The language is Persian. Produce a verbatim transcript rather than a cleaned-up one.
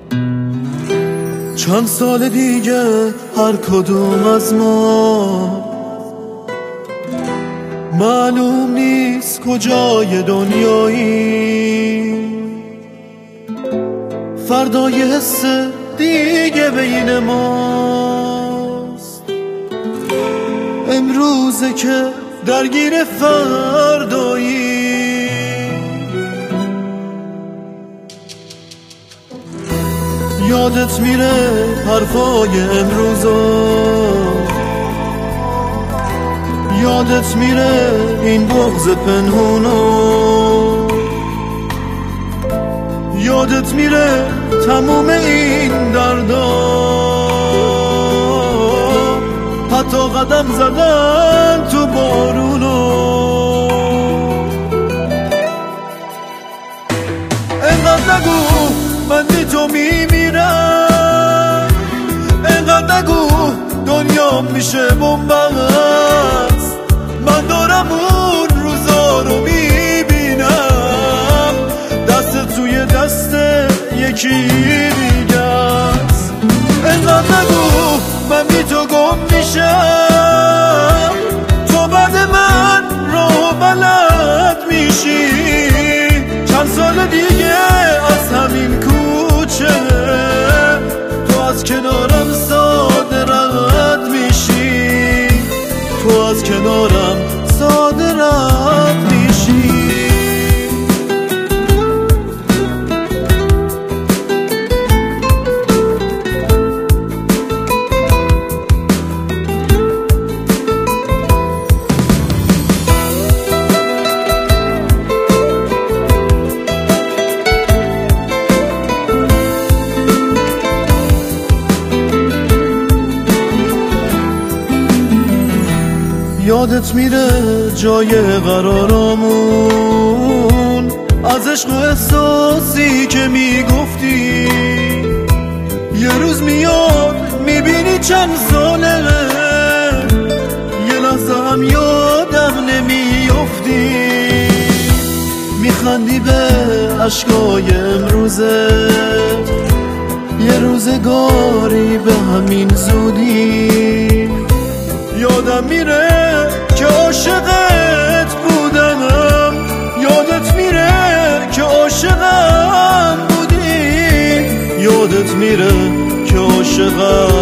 چند سال دیگه هر کدوم از ما معلوم نیست کجای دنیایی، فردای حس دیگه بین ماست. امروزه که درگیر فردایی، یادت میره حرفای امروزا، یادت میره این بغض پنهونو، یادت میره تموم این دردا، حتی قدم زدن تو بارونو. انقدر نگو من بی تو میمیرم، انقدر نگو دنیا میشه بنبست. من دارم اون روزا رو میبینم، دست توی دست یکی دیگه است. انقدر نگو من بی تو گم میشم، تو بعد من راه بلد میشی. چند سال دیگه از همین کوچه تو از کنارم ساده رد میشی، تو از کنارم ساده رد میشی. یادت میره جای قرارمون، از عشق و احساسی که میگفتی. یه روز میاد میبینی چند ساله، یه لحظه هم یادم نمیافتی. میخندی به عشقای امروزه، یه روزگاری به همین زودی. یادم میره که عاشقت بودم، یادت میره که عاشقم بودی، یادت میره که عاشقم